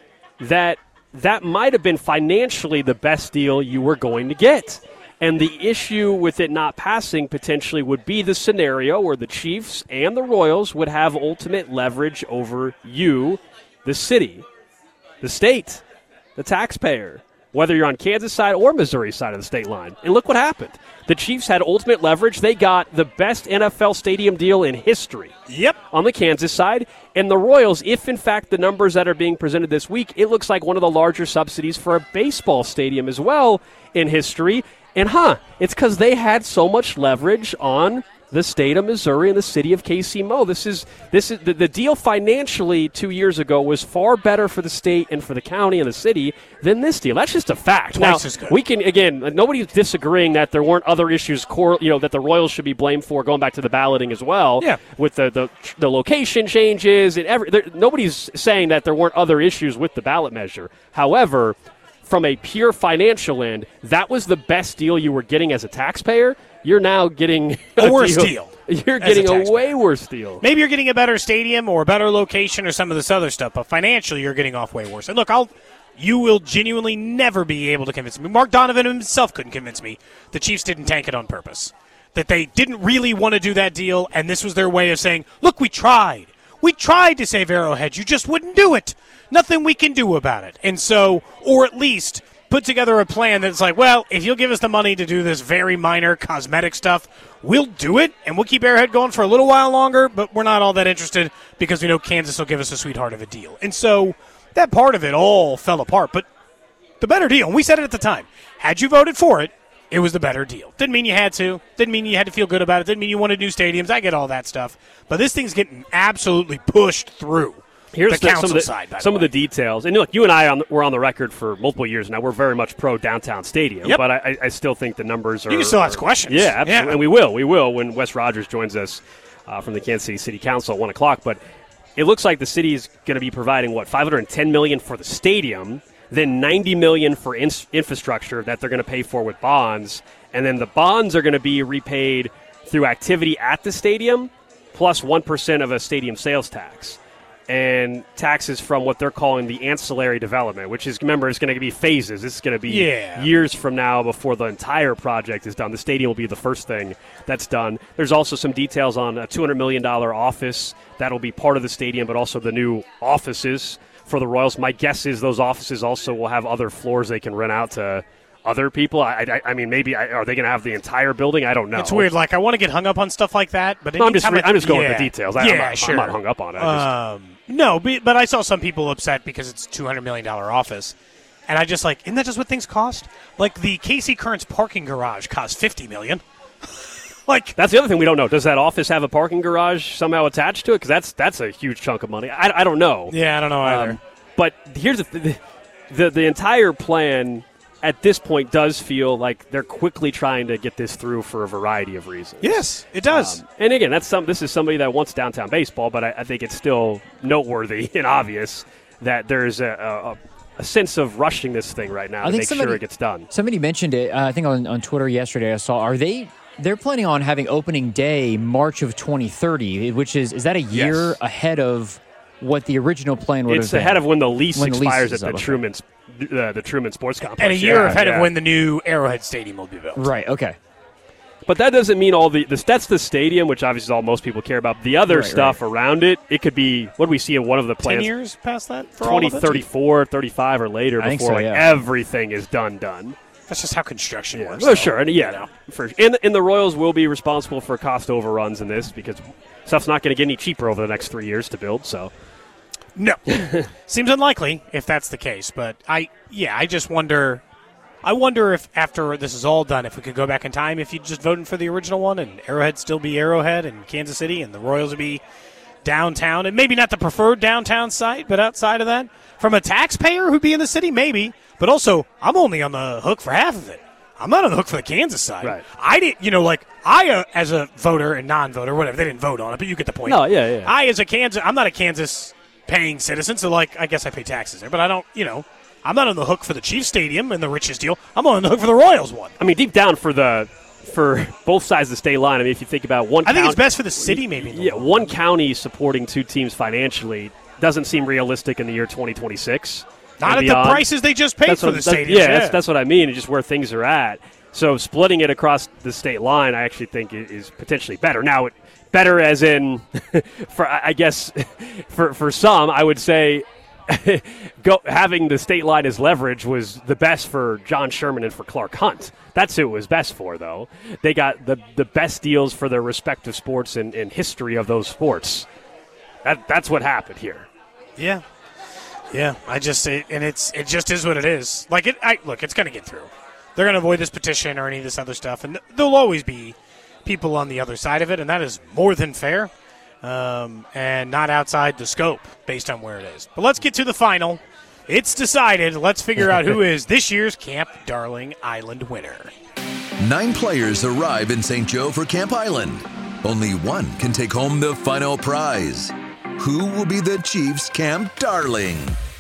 that that might have been financially the best deal you were going to get. And the issue with it not passing potentially would be the scenario where the Chiefs and the Royals would have ultimate leverage over you, the city, the state, the taxpayer, whether you're on Kansas side or Missouri side of the state line. And look what happened. The Chiefs had ultimate leverage. They got the best N F L stadium deal in history. Yep. On the Kansas side. And the Royals, if in fact the numbers that are being presented this week, it looks like one of the larger subsidies for a baseball stadium as well in history. And huh, it's because they had so much leverage on the state of Missouri and the city of K C M O. This is this is the, the deal financially two years ago was far better for the state and for the county and the city than this deal. That's just a fact. Twice now, as good. we can again. Nobody's disagreeing that there weren't other issues. Core, you know, that the Royals should be blamed for going back to the balloting as well. Yeah. With the the, the location changes and every. There, nobody's saying that there weren't other issues with the ballot measure. However, from a pure financial end, that was the best deal you were getting as a taxpayer. You're now getting a worse deal. deal. You're getting a, a way worse deal. Maybe you're getting a better stadium or a better location or some of this other stuff, but financially you're getting off way worse. And look, I'll you will genuinely never be able to convince me. Mark Donovan himself couldn't convince me the Chiefs didn't tank it on purpose. That they didn't really want to do that deal, and this was their way of saying, look, we tried. We tried to save Arrowhead. You just wouldn't do it. Nothing we can do about it. And so, or at least put together a plan that's like, well, if you'll give us the money to do this very minor cosmetic stuff, we'll do it, and we'll keep Arrowhead going for a little while longer, but we're not all that interested because we know Kansas will give us a sweetheart of a deal. And so that part of it all fell apart. But the better deal, and we said it at the time, had you voted for it, it was the better deal. Didn't mean you had to. Didn't mean you had to feel good about it. Didn't mean you wanted new stadiums. I get all that stuff. But this thing's getting absolutely pushed through. Here's the the, council some, of the, side, by some the of the details. And look, you and I on, were on the record for multiple years now. We're very much pro downtown stadium, yep. but I, I still think the numbers are. You can still ask questions. Yeah, absolutely. Yeah. And we will. We will when Wes Rogers joins us uh, from the Kansas City City Council at one o'clock. But it looks like the city is going to be providing, what, five hundred ten million dollars for the stadium, then ninety million dollars for in- infrastructure that they're going to pay for with bonds. And then the bonds are going to be repaid through activity at the stadium plus one percent of a stadium sales tax. And taxes from what they're calling the ancillary development, which is, remember, it's going to be phases. This is going to be yeah. years from now before the entire project is done. The stadium will be the first thing that's done. There's also some details on a two hundred million dollars office that will be part of the stadium, but also the new offices for the Royals. My guess is those offices also will have other floors they can rent out to other people. I, I, I mean, maybe I, are they going to have the entire building? I don't know. It's weird. Like, I want to get hung up on stuff like that, but no, I'm just re- I'm just going yeah. with the details. I, yeah, I'm, not, sure. I'm not hung up on it. I just, um, no, but, but I saw some people upset because it's a two hundred million dollars office, and I just like, isn't that just what things cost? Like the K C Currents parking garage cost fifty million dollars. Like that's the other thing we don't know. Does that office have a parking garage somehow attached to it? Because that's that's a huge chunk of money. I, I don't know. Yeah, I don't know either. Um, but here's the, th- the the entire plan at this point does feel like they're quickly trying to get this through for a variety of reasons. Yes, it does. Um, and again, that's some. This is somebody that wants downtown baseball, but I, I think it's still noteworthy and obvious that there's a, a, a sense of rushing this thing right now I to think make somebody, sure it gets done. Somebody mentioned it. Uh, I think on, on Twitter yesterday. I saw. Are they? They're planning on having opening day March of twenty thirty, which is is that a year Yes. ahead of what the original plan would It's have been? ahead of when the lease When the lease expires is at the up, okay. Truman, uh, the Truman Sports Complex, and a year Yeah, ahead yeah. of when the new Arrowhead Stadium will be built. Right. Okay. But that doesn't mean all the, the that's the stadium, which obviously is all most people care about. The other Right, stuff right. around it, it could be what do we see in one of the plans? Ten years past that for all twenty of it? thirty-four, thirty-five, or later I think before so, like yeah. everything is done done. That's just how construction works. Well, though, sure, and yeah, you know. for, and, and the Royals will be responsible for cost overruns in this because stuff's not going to get any cheaper over the next three years to build. So No. Seems unlikely if that's the case. But I, yeah, I just wonder. I wonder if after this is all done, if we could go back in time, if you just voted for the original one and Arrowhead still be Arrowhead and Kansas City and the Royals would be downtown and maybe not the preferred downtown site, but outside of that, from a taxpayer who'd be in the city, maybe. But also, I'm only on the hook for half of it. I'm not on the hook for the Kansas side. Right. I didn't, you know, like I, uh, as a voter and non-voter, whatever, they didn't vote on it, but you get the point. no, yeah, yeah. I, as a Kansas, I'm not a Kansas paying citizen, so like I guess I pay taxes there, but I don't, you know, I'm not on the hook for the Chiefs Stadium and the Riches deal. I'm on the hook for the Royals one. I mean, deep down for the for both sides of the state line. I mean, if you think about one, I think count, it's best for the city, maybe. Yeah, one county supporting two teams financially doesn't seem realistic in the year twenty twenty-six. Not at beyond. the prices they just paid that's for what, the that, stadiums. Yeah, Yeah, That's, that's what I mean, and just where things are at. So splitting it across the state line, I actually think is potentially better. Now, better as in, for I guess, for for some, I would say, go, having the state line as leverage was the best for John Sherman and for Clark Hunt. That's who it was best for, though. They got the, the best deals for their respective sports and, and history of those sports. That that's what happened here. Yeah, yeah. I just it, and it's it just is what it is. Like it. I, look, it's going to get through. They're going to avoid this petition or any of this other stuff, and there'll always be people on the other side of it, and that is more than fair, um, and not outside the scope based on where it is. But let's get to the final. It's decided. Let's figure out who is this year's Camp Darling Island winner. Nine players arrive in Saint Joe for Camp Island. Only one can take home the final prize. Who will be the Chiefs' Camp Darling?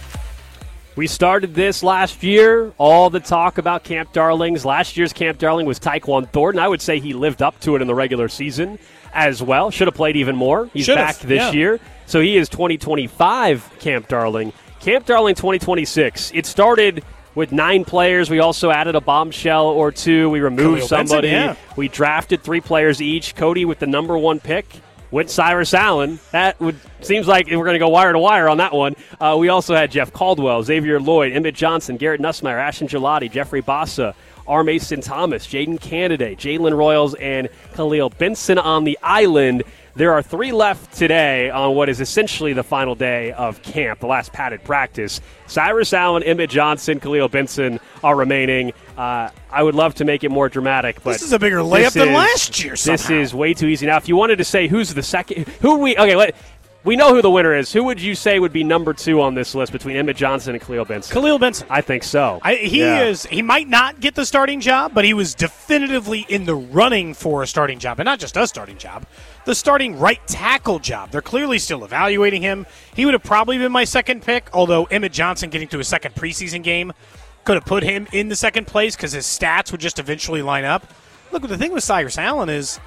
We started this last year, all the talk about Camp Darlings. Last year's Camp Darling was Tyquan Thornton. I would say he lived up to it in the regular season as well. Should have played even more. He's Should've, back this yeah. year. So he is twenty twenty-five Camp Darling. Camp Darling twenty twenty-six. It started with nine players. We also added a bombshell or two. We removed Khalil somebody. Benson, yeah. We drafted three players each. Cody with the number one pick. Went Cyrus Allen. That would seems like we're going to go wire to wire on that one. Uh, we also had Jeff Caldwell, Xavier Lloyd, Emmett Johnson, Garrett Nussmeier, Ashton Gelati, Jeffrey Bassa, R. Mason Thomas, Jaden Candidate, Jalen Royals, and Khalil Benson on the island. There are three left today on what is essentially the final day of camp, the last padded practice. Cyrus Allen, Emmett Johnson, Khalil Benson are remaining. Uh, I would love to make it more dramatic, but this is a bigger layup than is, last year somehow. This is way too easy. Now, if you wanted to say who's the second, who we okay, let, we know who the winner is. Who would you say would be number two on this list between Emmett Johnson and Khalil Benson? Khalil Benson. I think so. I, he yeah. is. He might not get the starting job, but he was definitively in the running for a starting job, and not just a starting job, the starting right tackle job. They're clearly still evaluating him. He would have probably been my second pick, although Emmett Johnson getting to a second preseason game could have put him in the second place because his stats would just eventually line up. Look, the thing with Cyrus Allen is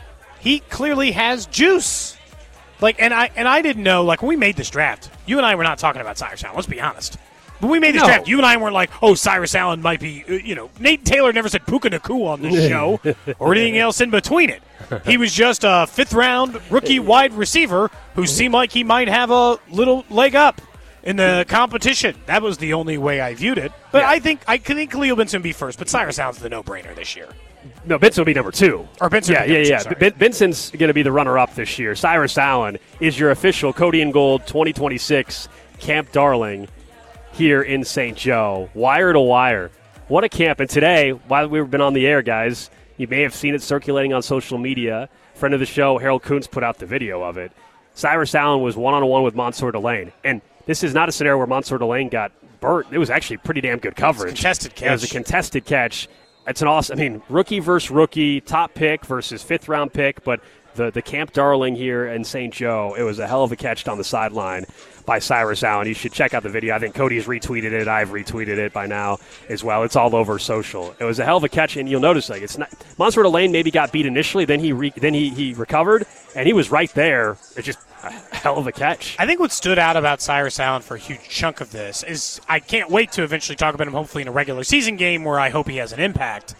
he clearly has juice. Like, and I and I didn't know, like, when we made this draft, you and I were not talking about Cyrus Allen, let's be honest. When we made this no. draft, you and I weren't like, oh, Cyrus Allen might be, you know, Nate Taylor never said Puka Nakua on this show or anything else in between it. He was just a fifth-round rookie wide receiver who seemed like he might have a little leg up in the competition. That was the only way I viewed it. But yeah. I think I think Khalil Benson would be first, but Cyrus Allen's the no-brainer this year. No, Benson will be number two. Or Benson yeah, will be yeah, number yeah. two, sorry. Ben- Benson's going to be the runner-up this year. Cyrus Allen is your official Cody and Gold twenty twenty-six Camp Darling here in Saint Joe. Wire to wire. What a camp. And today, while we've been on the air, guys, you may have seen it circulating on social media. Friend of the show, Harold Kuntz, put out the video of it. Cyrus Allen was one-on-one with Mansour Delane. And this is not a scenario where Mansour Delane got burnt. It was actually pretty damn good coverage. Contested catch. It was a contested catch. It's an awesome, I mean, rookie versus rookie, top pick versus fifth round pick, but the, the Camp Darling here in Saint Joe, it was a hell of a catch down the sideline by Cyrus Allen. You should check out the video. I think Cody's retweeted it. I've retweeted it by now as well. It's all over social. It was a hell of a catch, and you'll notice like it's not Mansour Delane maybe got beat initially, then he re, then he, he recovered, and he was right there. It's just a hell of a catch. I think what stood out about Cyrus Allen for a huge chunk of this is I can't wait to eventually talk about him hopefully in a regular season game where I hope he has an impact.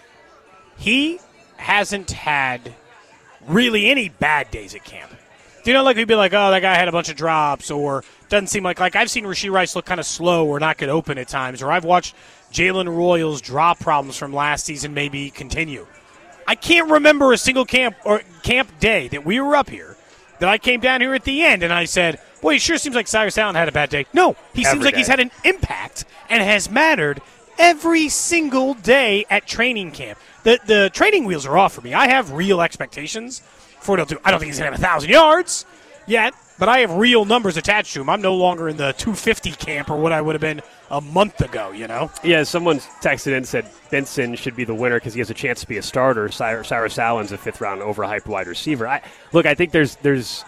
He hasn't had really any bad days at camp. Do you know, like, we'd be like, oh, that guy had a bunch of drops, or doesn't seem like, like I've seen Rashee Rice look kind of slow or not get open at times, or I've watched Jalen Royals' drop problems from last season maybe continue. I can't remember a single camp or camp day that we were up here that I came down here at the end and I said, boy, it sure seems like Cyrus Allen had a bad day. No, he Every seems like day. he's had an impact and has mattered every single day at training camp. The the training wheels are off for me. I have real expectations for what he'll do. I don't think he's going to have one thousand yards yet, but I have real numbers attached to him. I'm no longer in the two fifty camp or what I would have been a month ago, you know? Yeah, someone texted in and said Benson should be the winner because he has a chance to be a starter. Cyrus, Cyrus Allen's a fifth-round overhyped wide receiver. I, look, I think there's there's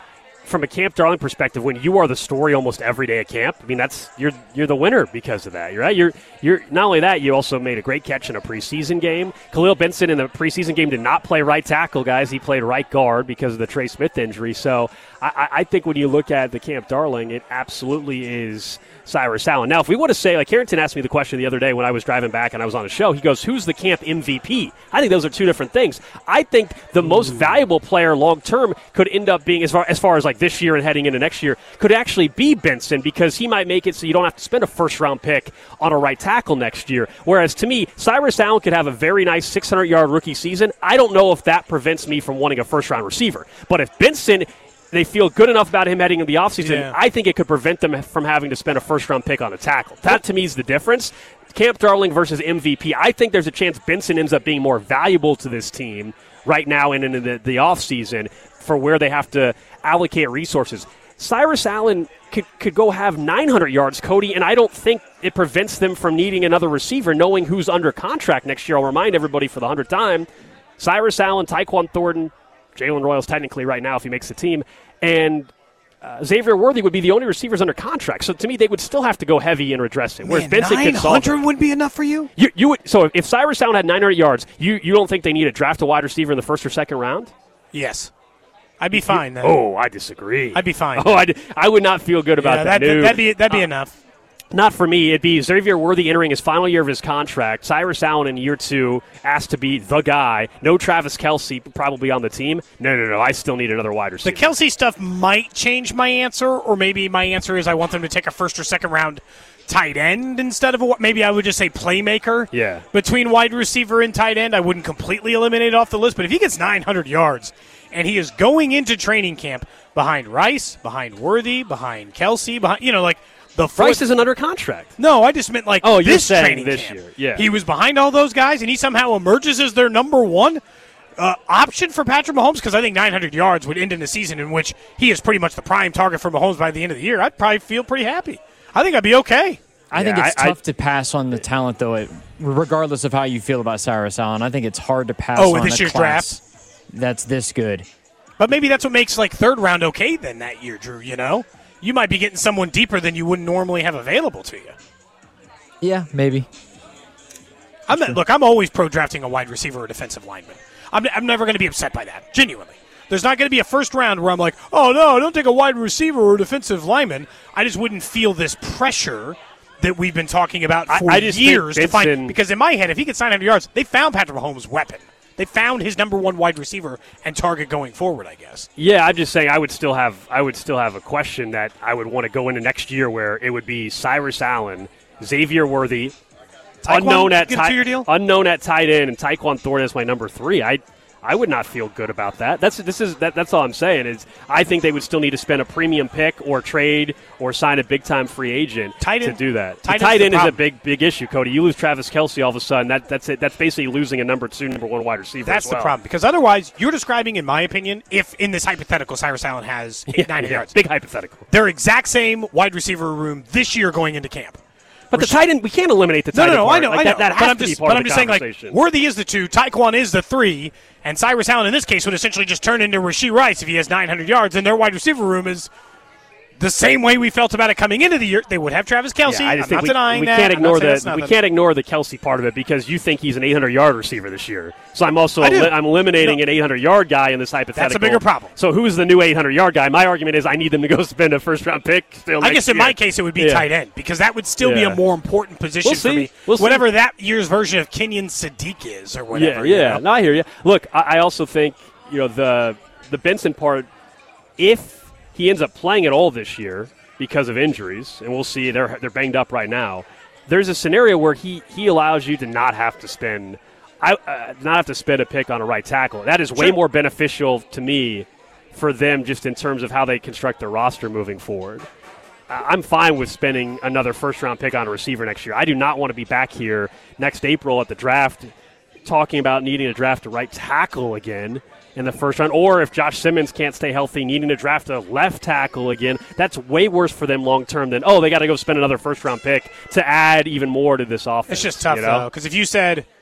from a Camp Darling perspective, when you are the story almost every day at camp, I mean, that's you're you're the winner because of that. You're right. You're you're not only that, you also made a great catch in a preseason game. Khalil Benson in the preseason game did not play right tackle, guys. He played right guard because of the Trey Smith injury. So I, I think when you look at the Camp Darling, it absolutely is Cyrus Allen. Now, if we want to say, like Carrington asked me the question the other day when I was driving back and I was on a show, he goes, who's the camp M V P? I think those are two different things. I think the most valuable player long term could end up being, as far, as far as like this year and heading into next year, could actually be Benson, because he might make it so you don't have to spend a first round pick on a right tackle next year. Whereas to me, Cyrus Allen could have a very nice six hundred yard rookie season. I don't know if that prevents me from wanting a first round receiver. But if Benson, they feel good enough about him heading into the offseason, yeah. I think it could prevent them from having to spend a first-round pick on a tackle. That, to me, is the difference. Camp Darling versus M V P. I think there's a chance Benson ends up being more valuable to this team right now and in the, the offseason for where they have to allocate resources. Cyrus Allen could, could go have nine hundred yards, Cody, and I don't think it prevents them from needing another receiver, knowing who's under contract next year. I'll remind everybody for the hundredth time, Cyrus Allen, Tyquan Thornton, Jalen Royals technically right now if he makes the team, and uh, Xavier Worthy would be the only receivers under contract. So to me, they would still have to go heavy in redressing. Whereas Man, Benson could solve nine hundred would be enough for you? You, you would, so if Cyrus Allen had nine hundred yards, you, you don't think they need to draft a wide receiver in the first or second round? Yes. I'd be fine then. Oh, I disagree. I'd be fine. Oh, I'd, I would not feel good about yeah, that. that. No. That'd be, that'd be uh, enough. Not for me. It'd be Xavier Worthy entering his final year of his contract. Cyrus Allen in year two asked to be the guy. No Travis Kelce probably on the team. No, no, no. I still need another wide receiver. The Kelce stuff might change my answer, or maybe my answer is I want them to take a first or second round tight end instead of a, maybe I would just say playmaker. Yeah. Between wide receiver and tight end, I wouldn't completely eliminate it off the list. But if he gets nine hundred yards and he is going into training camp behind Rice, behind Worthy, behind Kelce, behind, you know, like, the Rice isn't under contract. No, I just meant like oh, this you're saying training this camp. year. Yeah. He was behind all those guys, and he somehow emerges as their number one uh, option for Patrick Mahomes, because I think nine hundred yards would end in a season in which he is pretty much the prime target for Mahomes by the end of the year. I'd probably feel pretty happy. I think I'd be okay. I yeah, think it's I, tough I, to pass on the talent, though, it, regardless of how you feel about Cyrus Allen. I think it's hard to pass oh, on this a year's class draft? That's this good. But maybe that's what makes like third round okay then that year, Drew, you know? You might be getting someone deeper than you wouldn't normally have available to you. Yeah, maybe. I'm not, look, I'm always pro drafting a wide receiver or defensive lineman. I'm, I'm never going to be upset by that, genuinely. There's not going to be a first round where I'm like, oh, no, don't take a wide receiver or a defensive lineman. I just wouldn't feel this pressure that we've been talking about for I, I just years to find. Benson, because in my head, if he gets nine hundred yards, they found Patrick Mahomes' weapon. They found his number one wide receiver and target going forward, I guess. Yeah, I'm just saying I would still have I would still have a question that I would want to go into next year where it would be Cyrus Allen, Xavier Worthy, Tyquan, unknown at get a two-year deal? unknown at tight end, and Tyquan Thornton as my number three. I I would not feel good about that. That's this is that, that's all I'm saying is I think they would still need to spend a premium pick or trade or sign a big time free agent tight to end, do that. Tight, tight end is problem. a big big issue, Cody. You lose Travis Kelce all of a sudden. That that's it. That's basically losing a number two, number one wide receiver. That's as well. the problem because otherwise you're describing, in my opinion, if in this hypothetical Cyrus Allen has eight, yeah, nine yeah, yards, big hypothetical. Their exact same wide receiver room this year going into camp. But the tight end, we can't eliminate the tight no, end. No, no, part. I know, like I know. That, that but has I'm to just, be part but of I'm the just saying, like, Worthy is the two, Tyquan is the three, and Cyrus Allen in this case would essentially just turn into Rashee Rice if he has nine hundred yards, and their wide receiver room is the same way we felt about it coming into the year. They would have Travis Kelce. Yeah, I just I'm think not we, denying we that. Can't ignore the, we can't ignore the Kelce part of it because you think he's an eight hundred yard receiver this year. So I'm also I do. I'm eliminating no. an eight hundred yard guy in this hypothetical. That's a bigger problem. So who's the new eight hundred yard guy? My argument is I need them to go spend a first round pick. Still I guess in year. my case it would be yeah. tight end because that would still yeah. be a more important position we'll for me. We'll whatever see. that year's version of Kenyon Sadiq is or whatever. Yeah, yeah. You know? No, I hear you. Look, I, I also think you know the the Benson part. If he ends up playing at all this year because of injuries, and we'll see they're they're banged up right now. There's a scenario where he, he allows you to not have to spend I uh, not have to spend a pick on a right tackle. That is way sure. more beneficial to me for them just in terms of how they construct their roster moving forward. Uh, I'm fine with spending another first round pick on a receiver next year. I do not want to be back here next April at the draft talking about needing to draft a right tackle again in the first round, or if Josh Simmons can't stay healthy, needing to draft a left tackle again. That's way worse for them long term than, oh, they got to go spend another first round pick to add even more to this offense. It's just tough, you know? though, because if you said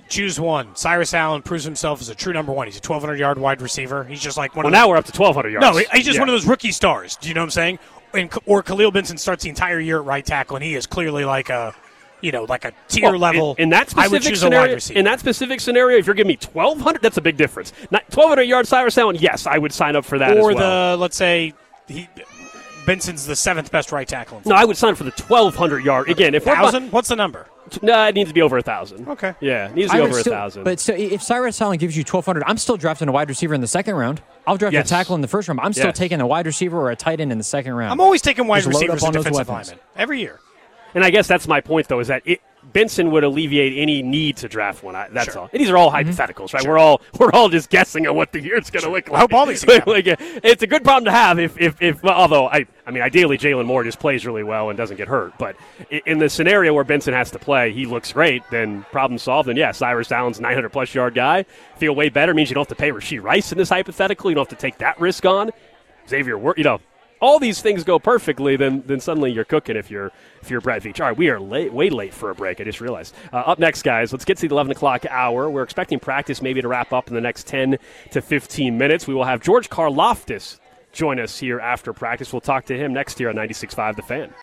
Choose one. Cyrus Allen proves himself as a true number one. He's a twelve hundred yard wide receiver. He's just like one Well, of those. now we're up to twelve hundred yards. No, he's just Yeah. one of those rookie stars. Do you know what I'm saying? And, or Khalil Benson starts the entire year at right tackle, and he is clearly like a, you know, like a tier Well, level. In, in that I would specific choose scenario, a wide receiver. in that specific scenario, if you're giving me twelve hundred, that's a big difference. Not twelve hundred yard Cyrus Allen, yes, I would sign up for that or as well. the, let's say, he, Benson's the seventh best right tackle. No, I would sign for the twelve hundred yard. Again, if we're bu- Thousand? What's the number? no, it needs to be over a thousand. Okay. Yeah, it needs to I be would over a still- thousand. But so if Cyrus Allen gives you twelve hundred, I'm still drafting a wide receiver in the second round. I'll draft Yes. a tackle in the first round. I'm still Yes. taking a wide receiver or a tight end in the second round. I'm always taking wide Just load receivers up and on those defensive weapons. linemen. Every year. And I guess that's my point, though, is that it, Benson would alleviate any need to draft one. I, that's Sure. all. And these are all hypotheticals, right? We're all we're all just guessing on what the year's going to look like. I hope all these things happen. Like, uh, it's a good problem to have. If if, if well, although I I mean, ideally Jalen Moore just plays really well and doesn't get hurt. But i- in the scenario where Benson has to play, he looks great. Then problem solved. And yeah, Cyrus Allen's nine hundred plus yard guy. Feel way better means you don't have to pay Rashee Rice in this hypothetical. You don't have to take that risk on. Xavier, Wor- you know. All these things go perfectly, then then suddenly you're cooking if you're if you're Brett Veach. All right, we are late, way late for a break. I just realized. Uh, up next, guys, let's get to the eleven o'clock hour. We're expecting practice maybe to wrap up in the next ten to fifteen minutes. We will have George Karlaftis join us here after practice. We'll talk to him next year on ninety-six point five The Fan.